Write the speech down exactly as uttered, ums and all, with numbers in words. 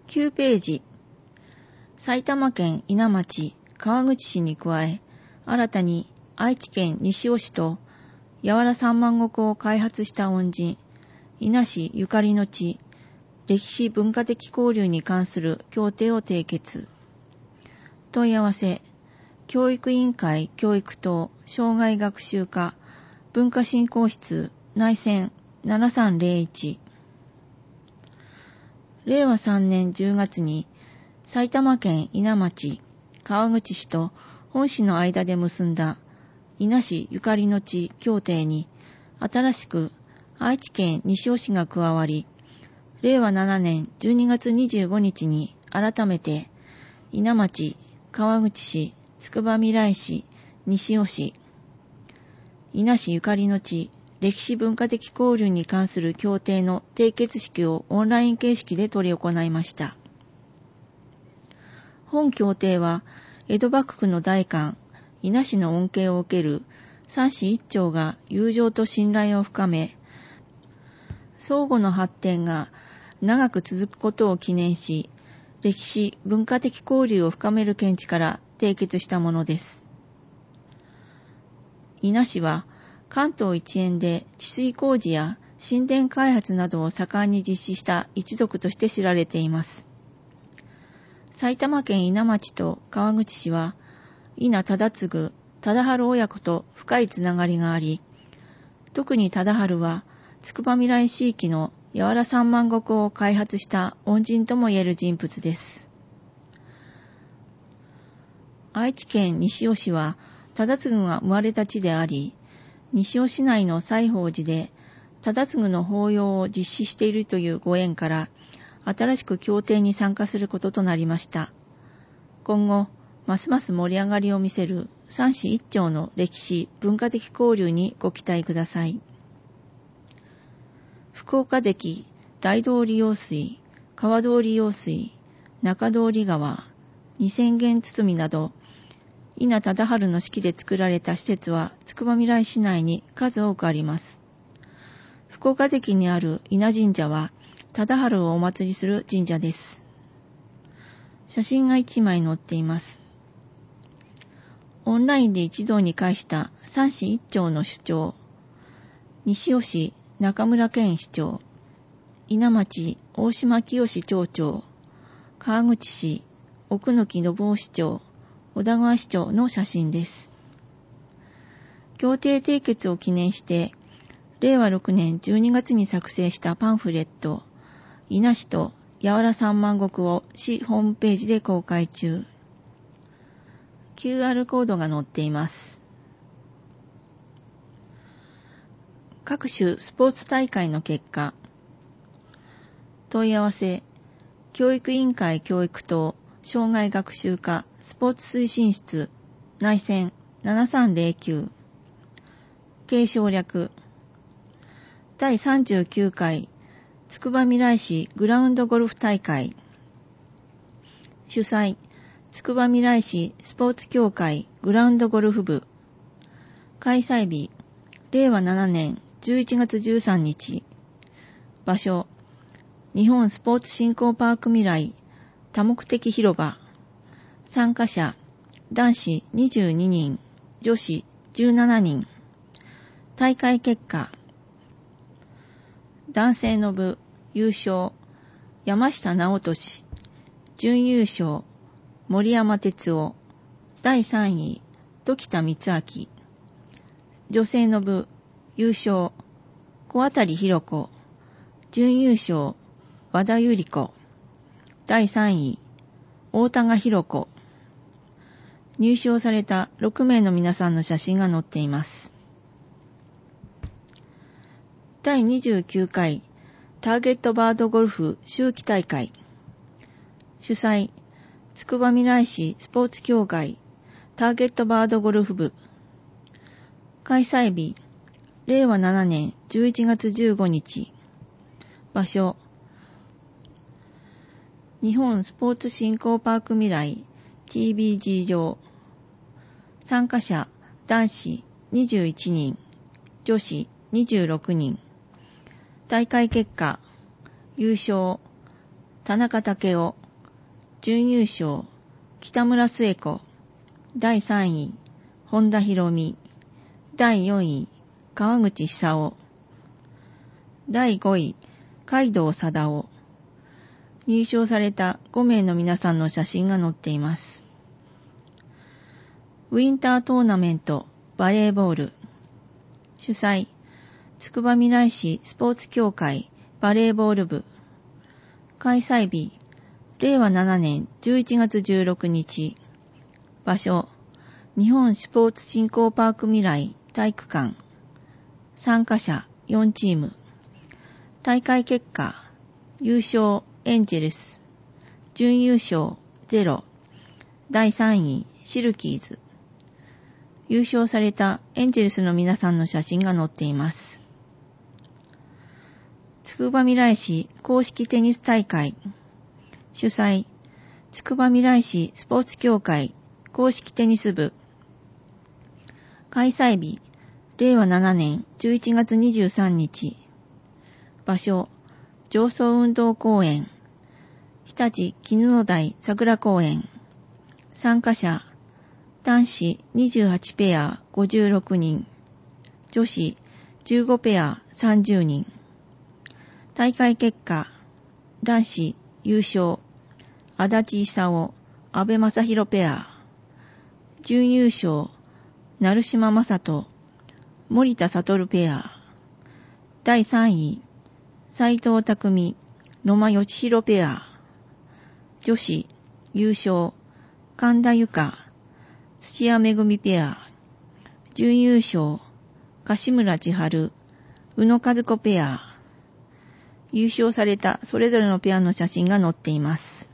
きゅうページ、埼玉県伊奈町、川口市に加え、新たに愛知県西尾市と八原三万石を開発した恩人、伊那市ゆかりの地、歴史文化的交流に関する協定を締結。問い合わせ、教育委員会教育等障害学習課文化振興室内線ななさんぜろいち。れいわさんねんじゅうがつに埼玉県伊奈町、川口市と本市の間で結んだ伊那市ゆかりの地協定に新しく愛知県西尾市が加わり、れいわななねんじゅうにがつにじゅうごにちに改めて伊奈町、川口市、つくばみらい市、西尾市、伊那市ゆかりの地、歴史文化的交流に関する協定の締結式をオンライン形式で執り行いました。本協定は、江戸幕府の代官、伊那市の恩恵を受ける三市一町が友情と信頼を深め、相互の発展が長く続くことを記念し、歴史文化的交流を深める見地から締結したものです。伊那市は関東一円で治水工事や神殿開発などを盛んに実施した一族として知られています。埼玉県伊那町と川口市は伊那忠次、忠治親子と深いつながりがあり、特に忠治はつくばみらい市域の八原三万石を開発した恩人とも言える人物です。愛知県西尾市は忠次が生まれた地であり、西尾市内の西宝寺で忠次の法要を実施しているというご縁から、新しく協定に参加することとなりました。今後、ますます盛り上がりを見せる三市一町の歴史文化的交流にご期待ください。福岡堰、大通用水、川通用水、中通川、二千軒堤など、伊那忠治の指揮で作られた施設はつくばみらい市内に数多くあります。福岡堰にある伊那神社は、忠治をお祭りする神社です。写真がいちまい載っています。オンラインで一堂に会した三市一町の首長、西尾市中村健市長、伊那町大島清町長、川口市奥貫信夫市長、小田川市長の写真です。協定締結を記念して、れいわろくねんじゅうにがつに作成したパンフレット、伊那市と八原三万石を市ホームページで公開中。キューアール コードが載っています。各種スポーツ大会の結果。問い合わせ、教育委員会教育等障害学習課スポーツ推進室内線ななさんぜろきゅう。継承略。だいさんじゅうきゅうかいつくばみらい市グラウンドゴルフ大会。主催、つくばみらい市スポーツ協会グラウンドゴルフ部。開催日、れいわななねんじゅういちがつじゅうさんにち。場所、日本スポーツ振興パーク未来多目的広場。参加者、男子にじゅうににん、女子じゅうななにん。大会結果、男性の部優勝、山下直俊。準優勝、森山哲夫。だいさんい、時田光明。女性の部優勝、小渡弘子。準優勝、和田由里子。だいさんい、大田賀弘子。入賞されたろくめいの皆さんの写真が載っています。だいにじゅうきゅうかいターゲットバードゴルフ秋季大会。主催、つくばみらい市スポーツ協会ターゲットバードゴルフ部。開催日、れいわななねんじゅういちがつじゅうごにち。場所、日本スポーツ振興パーク未来 ティービージー 場。参加者、男子にじゅういちにん、女子にじゅうろくにん。大会結果、優勝、田中武雄。 準優勝、北村末子。だいさんい、本田博美。だいよんい、川口久夫。だいごい、海道貞夫。入賞されたごめいの皆さんの写真が載っています。ウィンタートーナメントバレーボール。主催、つくばみらい市スポーツ協会バレーボール部。開催日、れいわななねんじゅういちがつじゅうろくにち。場所、日本スポーツ振興パーク未来体育館。参加者よんチーム。大会結果、優勝エンジェルス、準優勝ゼロ、だいさんいシルキーズ。優勝されたエンジェルスの皆さんの写真が載っています。つくばみらい市公式テニス大会。主催、つくばみらい市スポーツ協会公式テニス部。開催日、れいわななねんじゅういちがつにじゅうさんにち。場所、上層運動公園。日立絹の台桜公園。参加者、男子にじゅうはちペアごじゅうろくにん。女子じゅうごペアさんじゅうにん。大会結果、男子優勝、足立勲、阿部正弘ペア。準優勝、成島正人、森田悟ペア。だいさんい、斉藤匠、野間義弘ペア。女子優勝、神田由香、土屋めぐみペア。準優勝、樫村千春、宇野和子ペア。優勝されたそれぞれのペアの写真が載っています。